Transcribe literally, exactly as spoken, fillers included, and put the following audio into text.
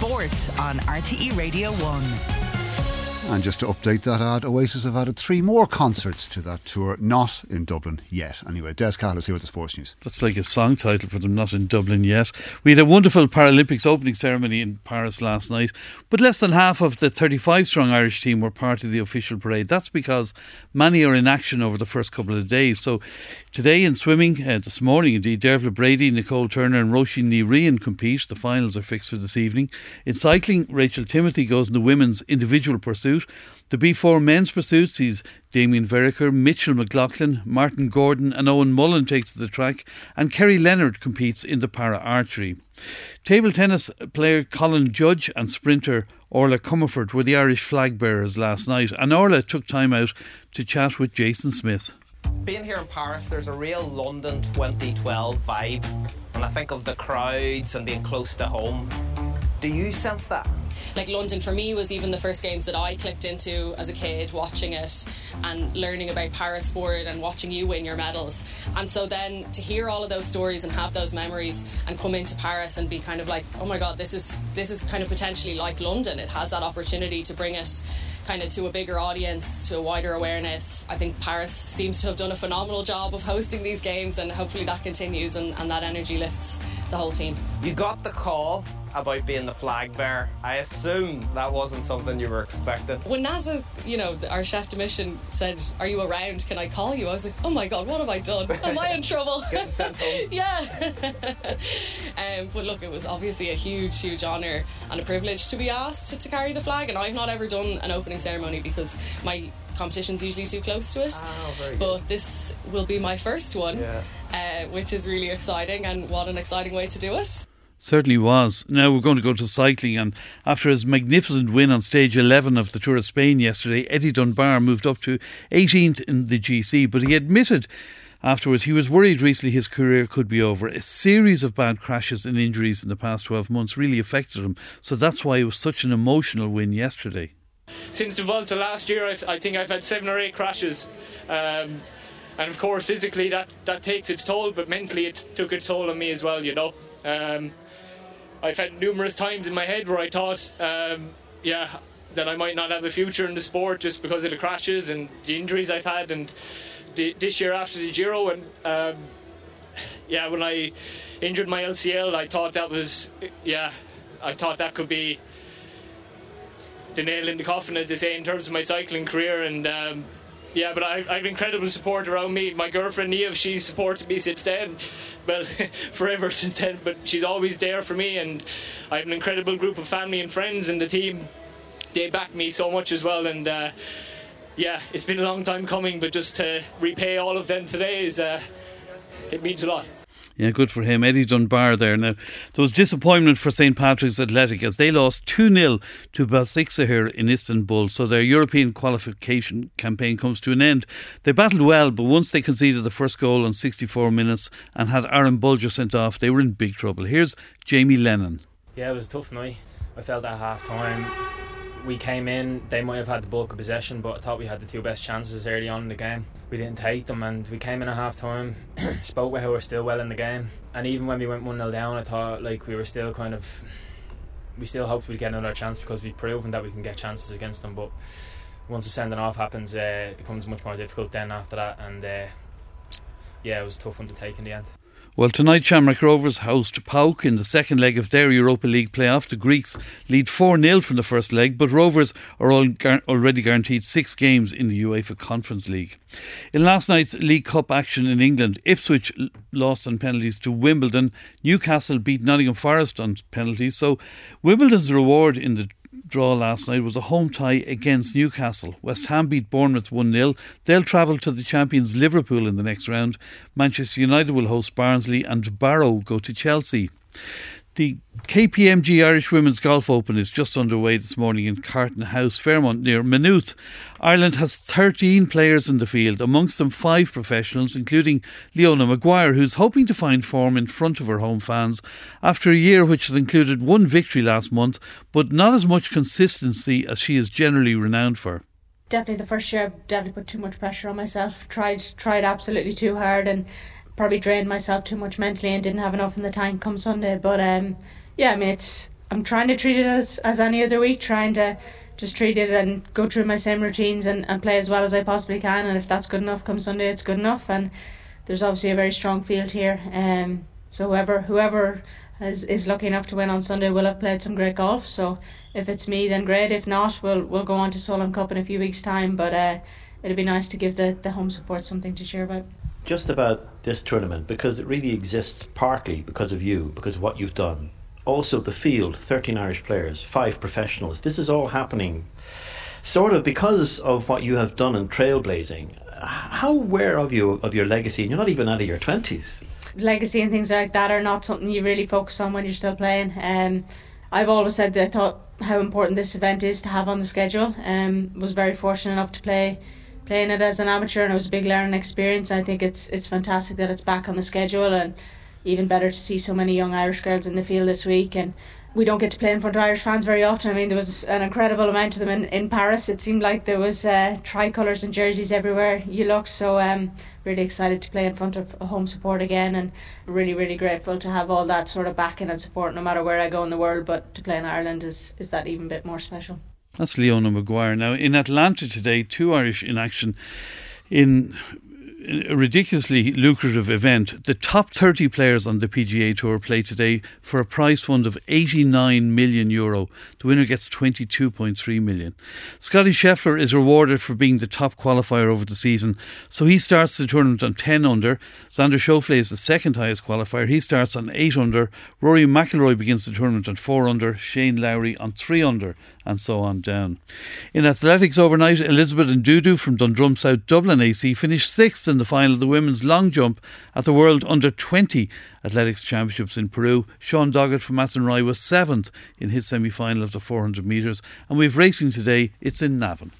Sport on R T E Radio one. And just to update that ad, Oasis have added three more concerts to that tour, not in Dublin yet. Anyway, Des Cahill is here with the sports news. That's like a song title for them, not in Dublin yet. We had a wonderful Paralympics opening ceremony in Paris last night, but less than half of the thirty-five strong Irish team were part of the official parade. That's because many are in action over the first couple of days. So today in swimming, uh, this morning indeed, Dervla Brady, Nicole Turner and Roisin Ní Riain compete. The finals are fixed for this evening. In cycling, Rachel Timothy goes in the women's individual pursuit. The B four men's pursuit sees Damien Vereker, Mitchell McLaughlin, Martin Gordon and Owen Mullen takes to the track, and Kerry Leonard competes in the para-archery. Table tennis player Colin Judge and sprinter Orla Comerford were the Irish flag bearers last night, and Orla took time out to chat with Jason Smith. Being here in Paris, there's a real London twenty twelve vibe. When I think of the crowds and being close to home, do you sense that? Like London for me was even the first games that I clicked into as a kid, watching it and learning about para sport and watching you win your medals. And so then to hear all of those stories and have those memories and come into Paris and be kind of like, oh my God, this is this is kind of potentially like London. It has that opportunity to bring it kind of to a bigger audience, to a wider awareness. I think Paris seems to have done a phenomenal job of hosting these games, and hopefully that continues and, and that energy lifts the whole team. You got the call about being the flag bearer. I assume that wasn't something you were expecting. When NASA, you know, our chef de mission said, are you around, can I call you? I was like, oh my God, what have I done? Am I in trouble? Getting sent home. Yeah. um, but look, it was obviously a huge, huge honour and a privilege to be asked to, to carry the flag, and I've not ever done an opening ceremony because my competition's usually too close to it. Oh, very good. But this will be my first one, yeah. uh, which is really exciting, and what an exciting way to do it. Certainly was. Now we're going to go to cycling, and after his magnificent win on stage eleven of the Tour of Spain yesterday, Eddie Dunbar moved up to eighteenth in the G C, but he admitted afterwards he was worried recently his career could be over. A series of bad crashes and injuries in the past twelve months really affected him, so that's why it was such an emotional win yesterday. Since the Vuelta last year, I've, I think I've had seven or eight crashes. Um, and of course, physically that, that takes its toll, but mentally it took its toll on me as well, you know. Um, I've had numerous times in my head where I thought, um, yeah, that I might not have a future in the sport just because of the crashes and the injuries I've had. And the, this year after the Giro, and um, yeah, when I injured my L C L, I thought that was, yeah, I thought that could be the nail in the coffin, as they say, in terms of my cycling career. And um, yeah, but I, I have incredible support around me. My girlfriend Niamh, she's supported me since then, well, forever since then, but she's always there for me, and I have an incredible group of family and friends in the team. They back me so much as well, and uh, yeah, it's been a long time coming, but just to repay all of them today is uh, it means a lot. Yeah, good for him. Eddie Dunbar there. Now, there was disappointment for Saint Patrick's Athletic as they lost two nil to Basaksehir in Istanbul, so their European qualification campaign comes to an end. They battled well, but once they conceded the first goal in sixty-four minutes and had Aaron Bulger sent off, they were in big trouble. Here's Jamie Lennon. Yeah, it was a tough night. I felt at half time we came in, they might have had the bulk of possession, but I thought we had the two best chances early on in the game. We didn't take them, and we came in at half time, spoke about how we're still well in the game, and even when we went one nil down, I thought like we were still kind of, we still hoped we'd get another chance because we've proven that we can get chances against them. But once the sending off happens, uh, it becomes much more difficult then after that, and uh, yeah, it was a tough one to take in the end. Well, tonight Shamrock Rovers host PAOK in the second leg of their Europa League playoff. The Greeks lead four nil from the first leg, but Rovers are all gar- already guaranteed six games in the UEFA Conference League. In last night's League Cup action in England, Ipswich lost on penalties to Wimbledon. Newcastle beat Nottingham Forest on penalties. So Wimbledon's reward in the draw last night was a home tie against Newcastle. West Ham beat Bournemouth one nil. They'll travel to the champions Liverpool in the next round. Manchester United will host Barnsley and Barrow go to Chelsea. The K P M G Irish Women's Golf Open is just underway this morning in Carton House, Fairmont near Maynooth. Ireland has thirteen players in the field, amongst them five professionals, including Leona Maguire, who's hoping to find form in front of her home fans after a year which has included one victory last month, but not as much consistency as she is generally renowned for. Definitely the first year I definitely put too much pressure on myself, tried tried absolutely too hard, and probably drained myself too much mentally and didn't have enough in the tank come Sunday. But um, yeah, I mean, it's I'm trying to treat it as, as any other week, trying to just treat it and go through my same routines and, and play as well as I possibly can, and if that's good enough come Sunday, it's good enough. And there's obviously a very strong field here, um, so whoever whoever is, is lucky enough to win on Sunday will have played some great golf. So if it's me, then great. If not, we'll we'll go on to Solheim Cup in a few weeks' time, but uh, it'll be nice to give the, the home support something to cheer about. Just about this tournament, because it really exists partly because of you, because of what you've done. Also the field, thirteen Irish players, five professionals. This is all happening sort of because of what you have done in trailblazing. How aware of you of your legacy? And you're not even out of your twenties. Legacy and things like that are not something you really focus on when you're still playing. Um, I've always said that I thought how important this event is to have on the schedule. Um, was very fortunate enough to play playing it as an amateur, and it was a big learning experience. I think it's it's fantastic that it's back on the schedule, and even better to see so many young Irish girls in the field this week. And we don't get to play in front of Irish fans very often. I mean, there was an incredible amount of them in, in Paris. It seemed like there was uh, tricolours and jerseys everywhere you looked. So um, really excited to play in front of home support again, and really, really grateful to have all that sort of backing and support no matter where I go in the world. But to play in Ireland is, is that even bit more special. That's Leona Maguire. Now, in Atlanta today, two Irish in action in a ridiculously lucrative event. The top thirty players on the P G A Tour play today for a prize fund of eighty-nine million euro. The winner gets twenty-two point three million. Scotty Scheffler is rewarded for being the top qualifier over the season, so he starts the tournament on ten under. Xander Schauffele is the second highest qualifier. He starts on eight under. Rory McIlroy begins the tournament on four under. Shane Lowry on three under, and so on down. In athletics overnight, Elizabeth Ndudu from Dundrum South Dublin A C finished sixth in the final of the women's long jump at the World Under twenty Athletics Championships in Peru. Sean Doggett from Athenry was seventh in his semi-final of the four hundred metres. And we've racing today, it's in Navan.